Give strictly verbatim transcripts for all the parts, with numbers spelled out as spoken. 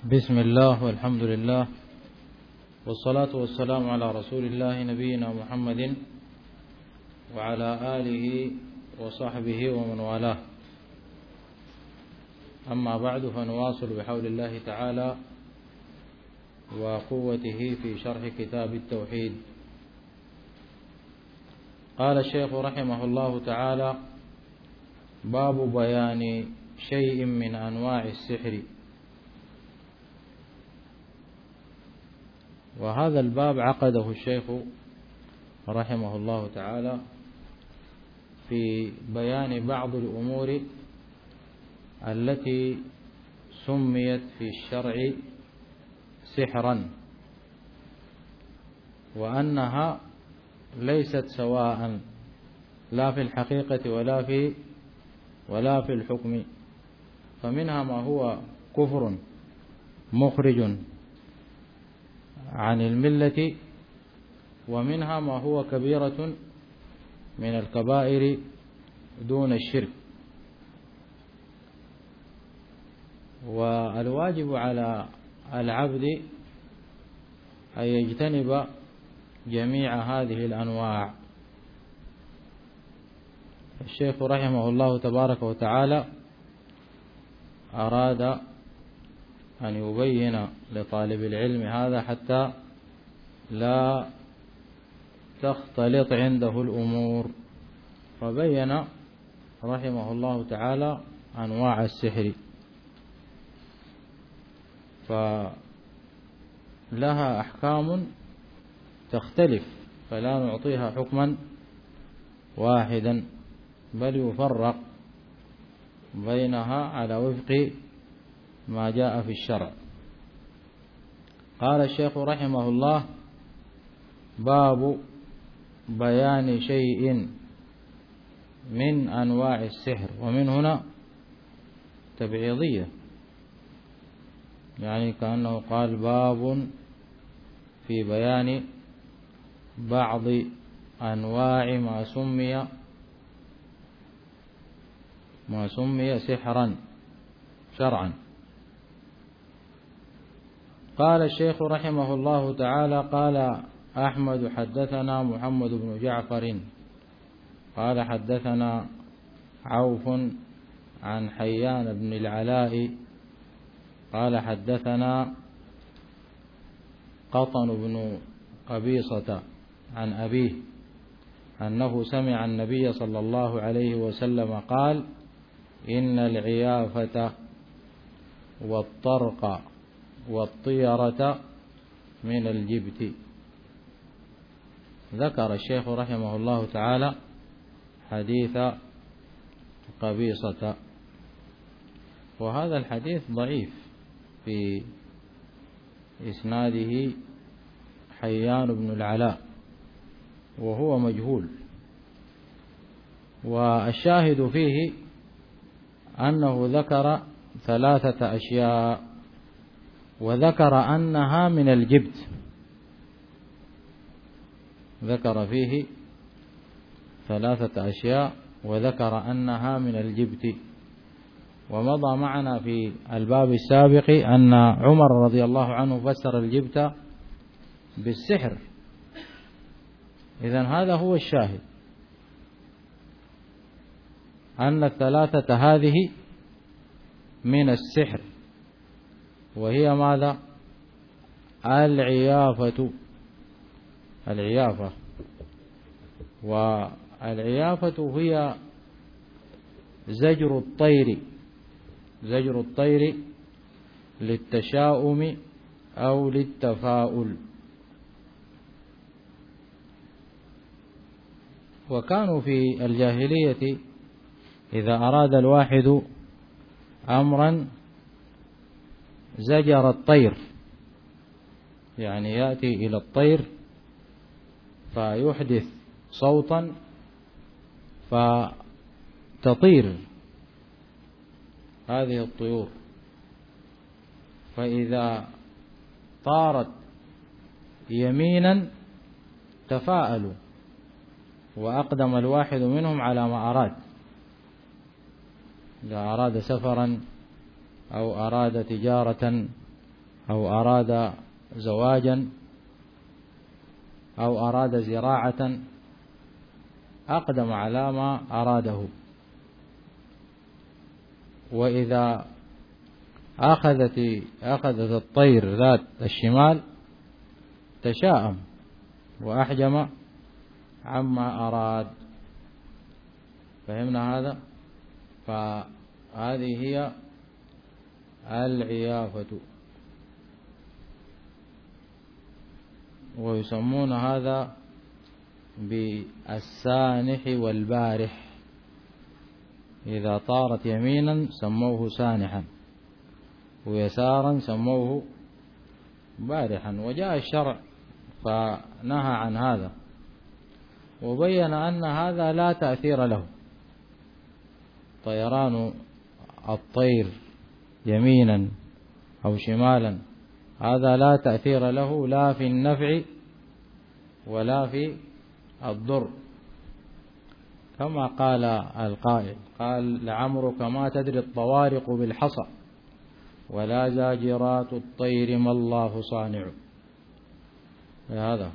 بسم الله والحمد لله والصلاة والسلام على رسول الله نبينا محمد وعلى آله وصحبه ومن والاه. أما بعد، فنواصل بحول الله تعالى وقوته في شرح كتاب التوحيد. قال الشيخ رحمه الله تعالى: باب بيان شيء من أنواع السحر. وهذا الباب عقده الشيخ رحمه الله تعالى في بيان بعض الأمور التي سميت في الشرع سحرا، وأنها ليست سواء لا في الحقيقة ولا في ولا في الحكم، فمنها ما هو كفر مخرج عن الملة، ومنها ما هو كبيرة من الكبائر دون الشرك. والواجب على العبد أن يجتنب جميع هذه الأنواع. الشيخ رحمه الله تبارك وتعالى أراد أن يبين لطالب العلم هذا حتى لا تختلط عنده الأمور، فبين رحمه الله تعالى أنواع السحر، فلها أحكام تختلف، فلا نعطيها حكما واحدا، بل يفرق بينها على وفق ما جاء في الشرع. قال الشيخ رحمه الله: باب بيان شيء من أنواع السحر. ومن هنا تبعيضية، يعني كأنه قال باب في بيان بعض أنواع ما سمي ما سمي سحرا شرعا. قال الشيخ رحمه الله تعالى: قال أحمد حدثنا محمد بن جعفر قال حدثنا عوف عن حيان بن العلاء قال حدثنا قطن بن قبيصة عن أبيه أنه سمع النبي صلى الله عليه وسلم قال: إن العيافة والطرق والطيرة من الجبت. ذكر الشيخ رحمه الله تعالى حديث قبيصة، وهذا الحديث ضعيف، في إسناده حيان بن العلاء وهو مجهول. والشاهد فيه أنه ذكر ثلاثة أشياء، وذكر أنها من الجبت، ذكر فيه ثلاثة أشياء وذكر أنها من الجبت. ومضى معنا في الباب السابق أن عمر رضي الله عنه فسر الجبت بالسحر. إذن هذا هو الشاهد، أن الثلاثة هذه من السحر، وهي ماذا؟ العيافة العيافة والعيافة هي زجر الطير زجر الطير للتشاؤم أو للتفاؤل. وكانوا في الجاهلية إذا أراد الواحد أمرا زجر الطير، يعني يأتي إلى الطير فيحدث صوتا فتطير هذه الطيور، فإذا طارت يمينا تفاءلوا وأقدم الواحد منهم على ما أراد، إذا أراد سفرا أو أراد تجارة أو أراد زواجا أو أراد زراعة أقدم على ما أراده. وإذا أخذت أخذت الطير ذات الشمال تشاءم وأحجم عما أراد. فهمنا هذا؟ فهذه هي العيافة، ويسمون هذا بالسانح والبارح. إذا طارت يمينا سموه سانحا، ويسارا سموه بارحا. وجاء الشرع فنهى عن هذا، وبين أن هذا لا تأثير له. طيران الطير يمينا أو شمالا هذا لا تأثير له، لا في النفع ولا في الضر، كما قال القائل قال: لعمرك ما تدري الطوارق بالحصى، ولا زاجرات الطير ما الله صانع. هذا.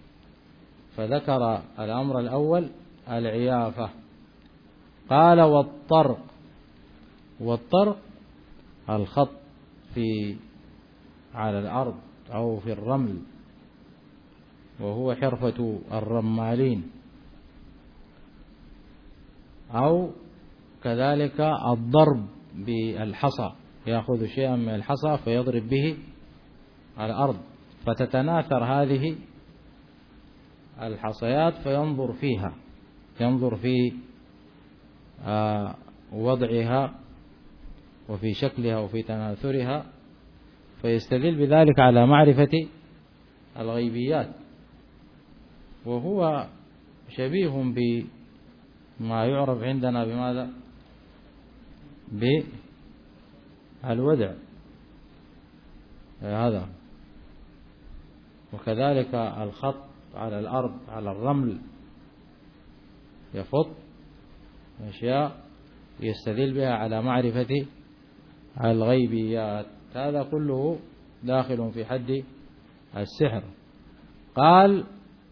فذكر الأمر الأول العيافة. قال: والطرق. والطرق الخط في على الأرض أو في الرمل، وهو حرفة الرمالين، أو كذلك الضرب بالحصى، يأخذ شيئا من الحصى فيضرب به على الأرض، فتتناثر هذه الحصيات فينظر فيها، ينظر في وضعها وفي شكلها وفي تناثرها، فيستدل بذلك على معرفة الغيبيات. وهو شبيه بما يعرف عندنا بماذا؟ بالودع هذا. وكذلك الخط على الأرض على الرمل يخط أشياء يستدل بها على معرفة الغيبيات. هذا كله داخل في حد السحر. قال: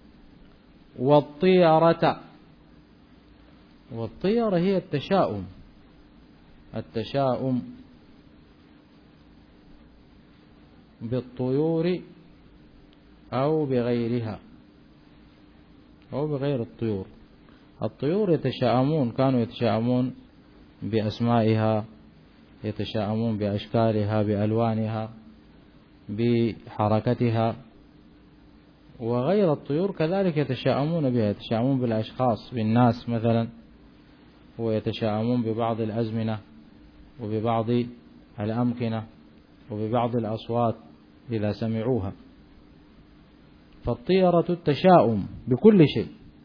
والطيرة. والطيرة هي التشاؤم، التشاؤم بالطيور أو بغيرها أو بغير الطيور. الطيور يتشاءمون، كانوا يتشاءمون بأسمائها، يتشاءمون بأشكالها، بألوانها، بحركتها. وغير الطيور كذلك يتشاءمون بها، يتشاءمون بالأشخاص، بالناس مثلا، ويتشاءمون ببعض الأزمنة وببعض الأمكنة وببعض الأصوات إذا سمعوها. فالطيرة التشاؤم بكل شيء،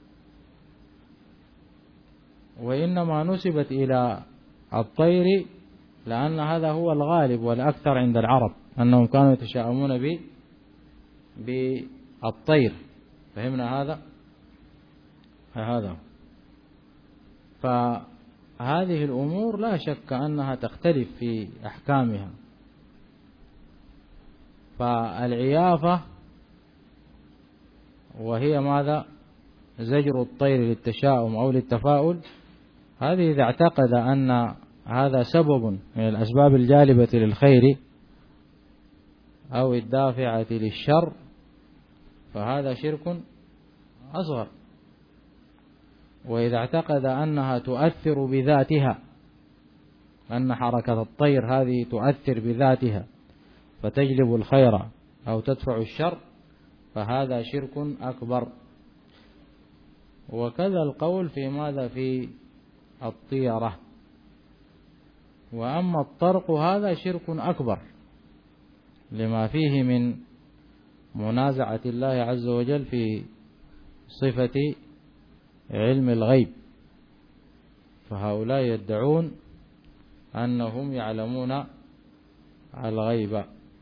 وإنما نسبت إلى الطير لأن هذا هو الغالب والأكثر عند العرب، أنهم كانوا يتشاؤمون ب بالطير. فهمنا هذا؟ هذا. فهذه الأمور لا شك أنها تختلف في أحكامها. فالعيافة وهي ماذا؟ زجر الطير للتشاؤم أو للتفاؤل. هذه إذا اعتقد أن هذا سبب من الأسباب الجالبة للخير أو الدافعة للشر فهذا شرك أصغر. وإذا اعتقد أنها تؤثر بذاتها، أن حركة الطير هذه تؤثر بذاتها فتجلب الخير أو تدفع الشر فهذا شرك أكبر. وكذا القول في ماذا؟ في الطيرة. وأما الطرق هذا شرك أكبر لما فيه من منازعة الله عز وجل في صفة علم الغيب. فهؤلاء يدعون أنهم يعلمون الغيب،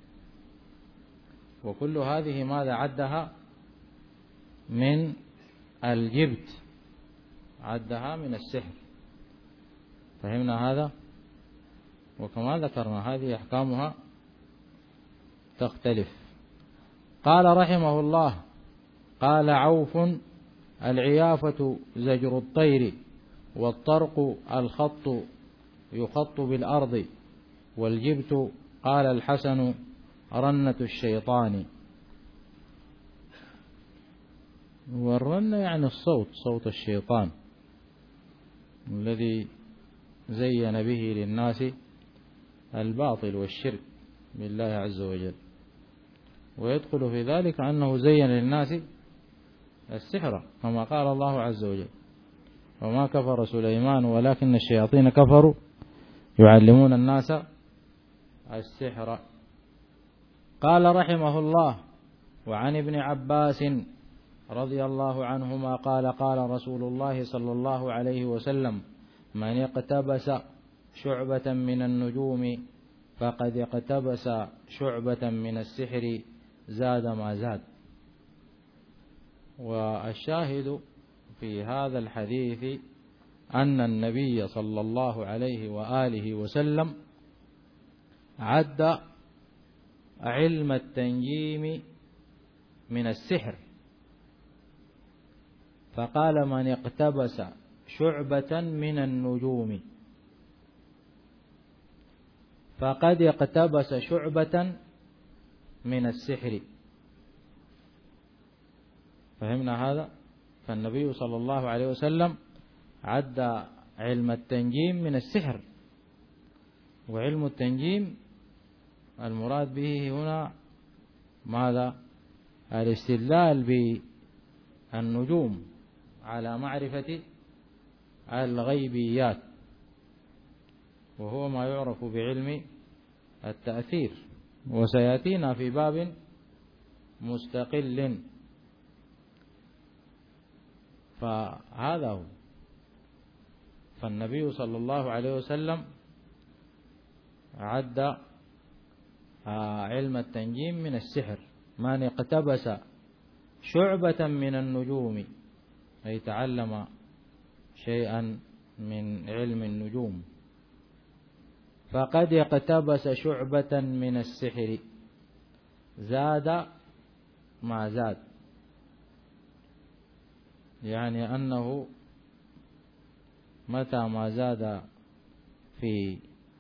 وكل هذه ماذا عدها؟ من الجبت، عدها من السحر. فهمنا هذا؟ وكما ذكرنا هذه أحكامها تختلف. قال رحمه الله: قال عوف: العيافة زجر الطير، والطرق الخط يخط بالأرض، والجبت قال الحسن رنة الشيطان. والرنة يعني الصوت، صوت الشيطان الذي زين به للناس الباطل والشرك بالله عز وجل، ويدخل في ذلك أنه زين للناس السحر كما قال الله عز وجل: وما كفر سليمان ولكن الشياطين كفروا يعلمون الناس السحر. قال رحمه الله: وعن ابن عباس رضي الله عنهما قال: قال رسول الله صلى الله عليه وسلم: من اقتبس شعبة من النجوم فقد اقتبس شعبة من السحر زاد ما زاد. والشاهد في هذا الحديث أن النبي صلى الله عليه وآله وسلم عد علم التنجيم من السحر، فقال: من اقتبس شعبة من النجوم فقد اقتبس شعبة من السحر. فهمنا هذا؟ فالنبي صلى الله عليه وسلم عد علم التنجيم من السحر، وعلم التنجيم المراد به هنا ماذا؟ الاستدلال بالنجوم على معرفة الغيبيات، وهو ما يعرف بعلم التأثير، وسيأتينا في باب مستقل. فهذا هو. فالنبي صلى الله عليه وسلم عد علم التنجيم من السحر. من اقتبس شعبة من النجوم أي تعلم شيئا من علم النجوم فقد اقتبس شعبة من السحر زاد ما زاد، يعني أنه متى ما زاد في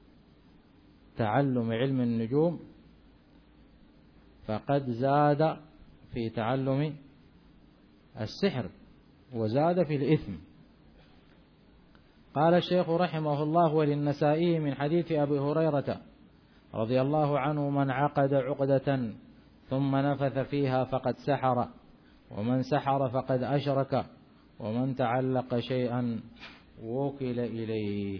تعلم علم النجوم فقد زاد في تعلم السحر وزاد في الإثم. قال الشيخ رحمه الله: وللنسائي من حديث أبي هريرة رضي الله عنه: من عقد عقدة ثم نفث فيها فقد سحر، ومن سحر فقد أشرك، ومن تعلق شيئا وكل إليه.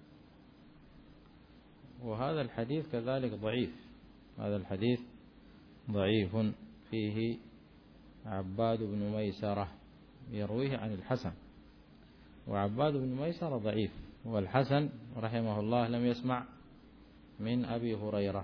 وهذا الحديث كذلك ضعيف، هذا الحديث ضعيف، فيه عباد بن ميسرة يرويه عن الحسن، وعباد بن ميسرة ضعيف، والحسن رحمه الله لم يسمع من أبي هريرة.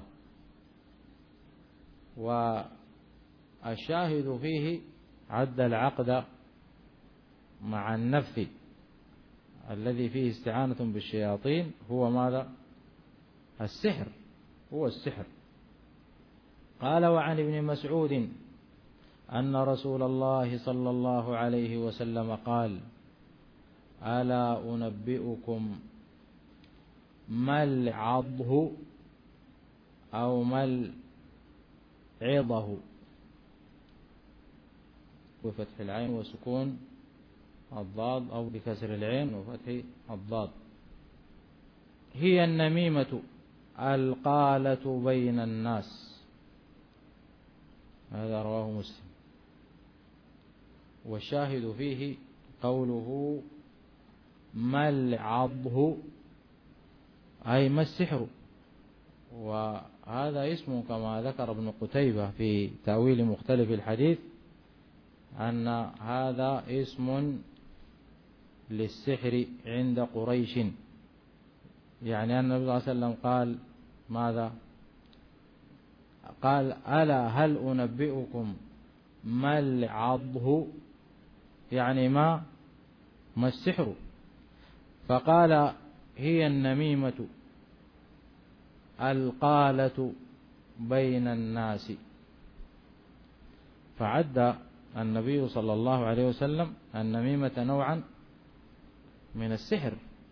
والشاهد فيه عد العقد مع النفث الذي فيه استعانة بالشياطين هو ماذا؟ السحر، هو السحر. قال: وعن ابن مسعود أن رسول الله صلى الله عليه وسلم قال: ألا أنبئكم ما العضه أو ما العضه، بفتح العين وسكون الضاد، أو بكسر العين وفتح الضاد. هي النميمة القالة بين الناس. هذا رواه مسلم. والشاهد فيه قوله ما العضه أي ما السحر، وهذا اسم كما ذكر ابن قتيبة في تأويل مختلف الحديث أن هذا اسم للسحر عند قريش، يعني أن النبي صلى الله عليه وسلم قال ماذا؟ قال: ألا هل أنبئكم ما العضه، يعني ما ما السحر. فقال: هي النميمة القالة بين الناس. فعد النبي صلى الله عليه وسلم النميمة نوعا من السحر،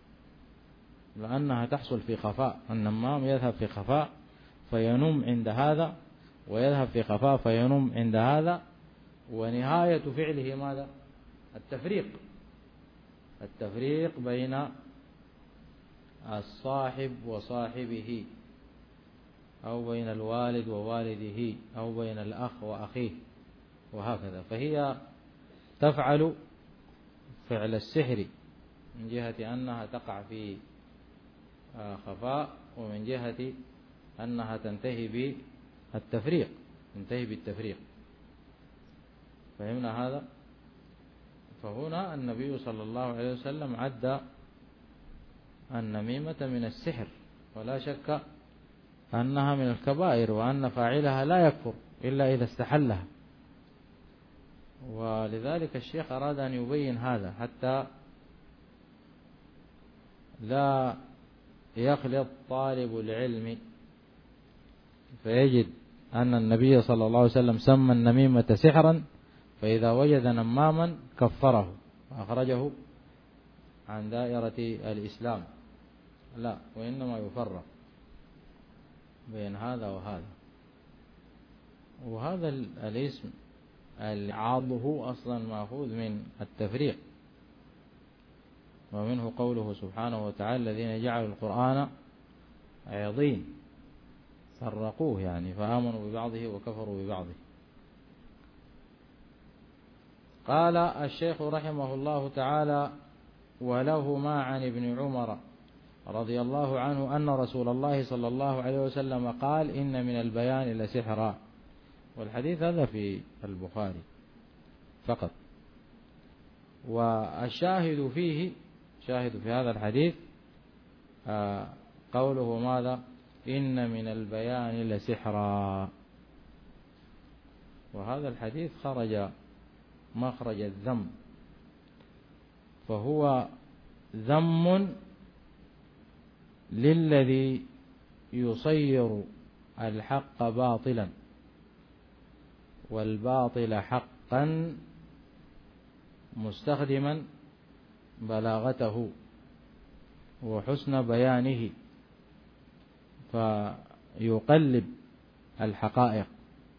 لأنها تحصل في خفاء. النمام يذهب في خفاء فينم عند هذا، ويذهب في خفاء فينم عند هذا، ونهاية فعله ماذا؟ التفريق، التفريق بين الصاحب وصاحبه، أو بين الوالد ووالده، أو بين الأخ وأخيه، وهكذا. فهي تفعل فعل السحر من جهة أنها تقع في خفاء، ومن جهة أنها تنتهي بالتفريق، تنتهي بالتفريق. فهمنا هذا؟ فهنا النبي صلى الله عليه وسلم عد النميمة من السحر، ولا شك أنها من الكبائر، وأن فاعلها لا يكفر إلا إذا استحلها. ولذلك الشيخ أراد أن يبين هذا حتى لا يخلط طالب العلم فيجد أن النبي صلى الله عليه وسلم سمى النميمة سحرا، فإذا وجد نماما كفره أخرجه عن دائرة الإسلام. لا، وإنما يفرق بين هذا وهذا. وهذا الاسم العاضه أصلا مأخوذ من التفريق، ومنه قوله سبحانه وتعالى الذين جعلوا القرآن عضين فرقوه، يعني فآمنوا ببعضه وكفروا ببعضه. قال الشيخ رحمه الله تعالى: ولهما عن ابن عمر رضي الله عنه أن رسول الله صلى الله عليه وسلم قال: إن من البيان لسحرا. والحديث هذا في البخاري فقط. والشاهد فيه، شاهد في هذا الحديث قوله ماذا؟ إن من البيان لسحرا. وهذا الحديث خرج مخرج الذم، فهو ذم للذي يصير الحق باطلا والباطل حقا، مستخدما بلاغته وحسن بيانه فيقلب الحقائق.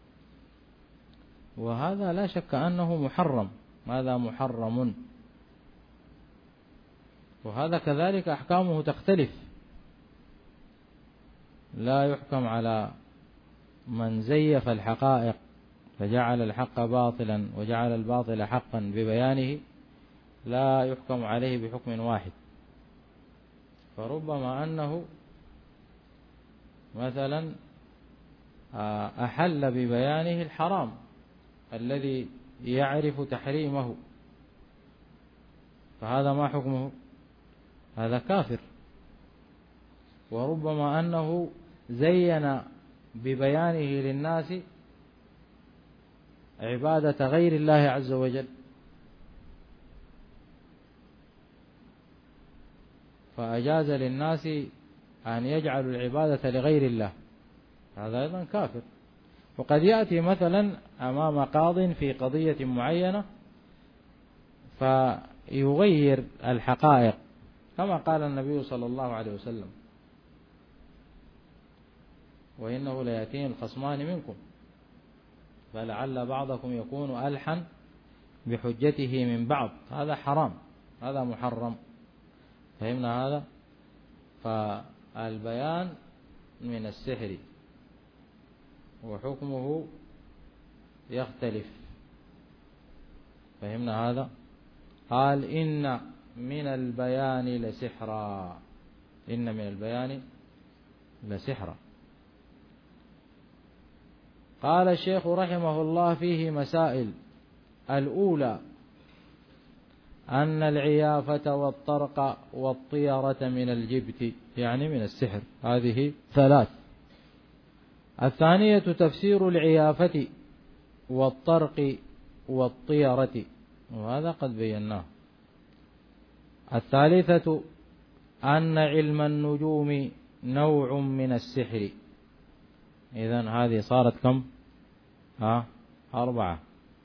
وهذا لا شك أنه محرم، هذا محرم. وهذا كذلك أحكامه تختلف، لا يحكم على من زيف الحقائق فجعل الحق باطلا وجعل الباطل حقا ببيانه، لا يحكم عليه بحكم واحد. فربما أنه مثلا أحل ببيانه الحرام الذي يعرف تحريمه، فهذا ما حكمه؟ هذا كافر. وربما أنه زين ببيانه للناس عبادة غير الله عز وجل، فأجاز للناس أن يجعلوا العبادة لغير الله، هذا أيضا كافر. وقد يأتي مثلا أمام قاض في قضية معينة فيغير الحقائق، كما قال النبي صلى الله عليه وسلم: وإنه ليأتين الخصمان منكم فلعل بعضكم يكون ألحن بحجته من بعض. هذا حرام، هذا محرم. فهمنا هذا؟ فالبيان من السحر وحكمه يختلف. فهمنا هذا؟ قال: إن من البيان لسحرا، إن من البيان لسحرا. قال الشيخ رحمه الله: فيه مسائل. الأولى أن العيافة والطرق والطيرة من الجبت، يعني من السحر، هذه ثلاث. الثانية تفسير العيافة والطرق والطيرة، وهذا قد بيناه. الثالثة أن علم النجوم نوع من السحر، إذن هذه صارت كم؟ ها أربعة.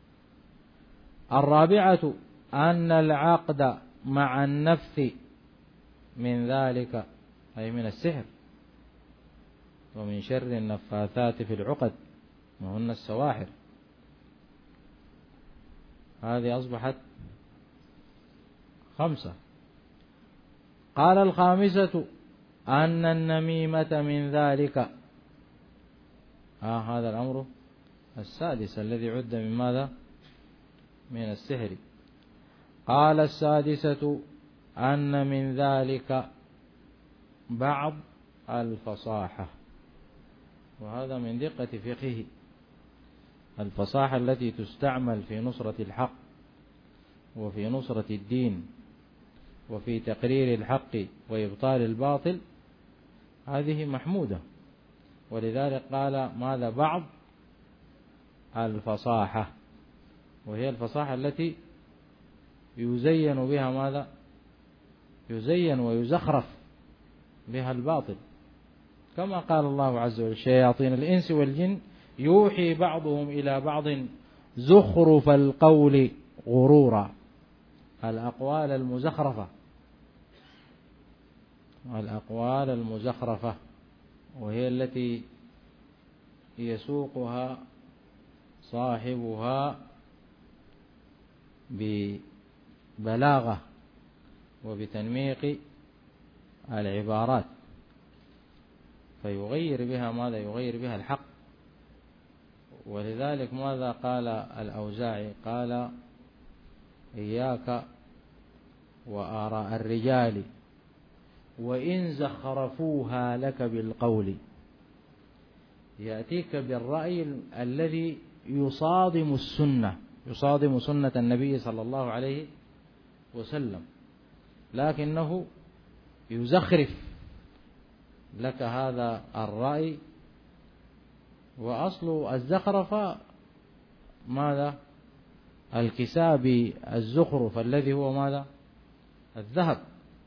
الرابعة أن العقد مع النفث من ذلك، أي من السحر، ومن شر النفاثات في العقد وهن السواحر. هذه أصبحت خمسة. قال الخامسة أن النميمة من ذلك. آه هذا الأمر السادس الذي عد من ماذا؟ من السحر. قال السادسة أن من ذلك بعض الفصاحة، وهذا من دقة فقهه، الفصاحة التي تستعمل في نصرة الحق وفي نصرة الدين وفي تقرير الحق وإبطال الباطل، هذه محمودة. ولذلك قال ماذا؟ بعض الفصاحة، وهي الفصاحة التي يزين بها ماذا؟ يزين ويزخرف بها الباطل، كما قال الله عز وجل: شياطين الإنس والجن يوحي بعضهم إلى بعض زخرف القول غرورا. الأقوال المزخرفة، الأقوال المزخرفة، وهي التي يسوقها صاحبها ببلاغة وبتنميق العبارات، فيغير بها ماذا؟ يغير بها الحق. ولذلك ماذا قال الأوزاعي؟ قال: إياك وآراء الرجال وإن زخرفوها لك بالقول. يأتيك بالرأي الذي يصادم السنة، يصادم سنة النبي صلى الله عليه وسلم، لكنه يزخرف لك هذا الرأي. وأصل الزخرفة ماذا؟ الكساب الزخرف الذي هو ماذا؟ الذهب.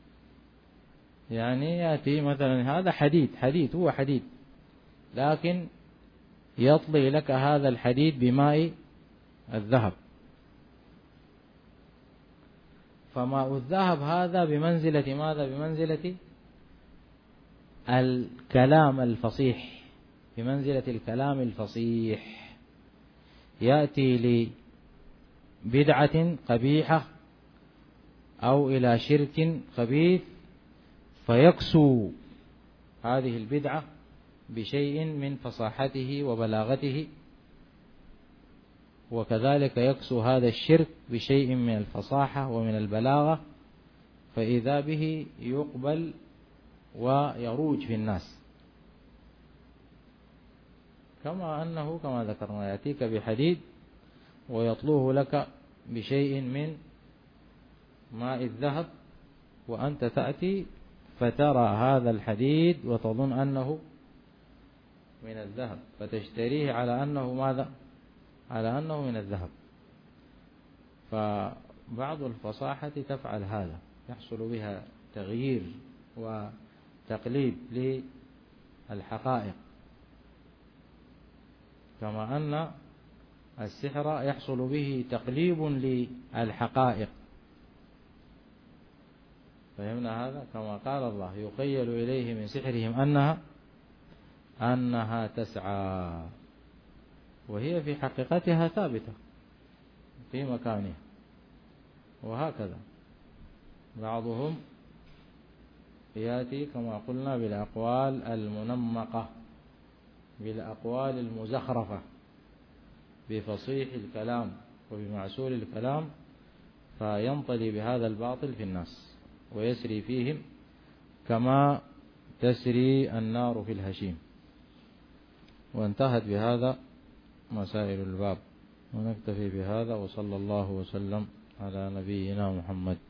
يعني يأتي مثلا هذا حديد، حديد هو حديد، لكن يطلي لك هذا الحديد بماء الذهب. فماء الذهب هذا بمنزلة ماذا؟ بمنزلة الكلام الفصيح، بمنزلة الكلام الفصيح. يأتي لبدعة قبيحة أو إلى شرك خبيث فيكسو هذه البدعة بشيء من فصاحته وبلاغته، وكذلك يكسو هذا الشرك بشيء من الفصاحة ومن البلاغة، فإذا به يقبل ويروج في الناس. كما أنه كما ذكرنا يأتيك بحديد ويطلوه لك بشيء من ماء الذهب، وأنت تأتي فترى هذا الحديد وتظن أنه من الذهب، فتشتريه على أنه ماذا؟ على أنه من الذهب. فبعض الفصاحة تفعل هذا، يحصل بها تغيير وتقليب للحقائق، كما أن السحر يحصل به تقليب للحقائق. فهمنا هذا؟ كما قال الله: يخيل إليه من سحرهم أنها أنها تسعى، وهي في حقيقتها ثابتة في مكانها. وهكذا بعضهم يأتي كما قلنا بالأقوال المنمقة، بالأقوال المزخرفة، بفصيح الكلام وبمعسول الكلام، فينطلي بهذا الباطل في الناس ويسري فيهم كما تسري النار في الهشيم. وانتهت بهذا مسائل الباب، ونكتفي بهذا، وصلى الله وسلم على نبينا محمد.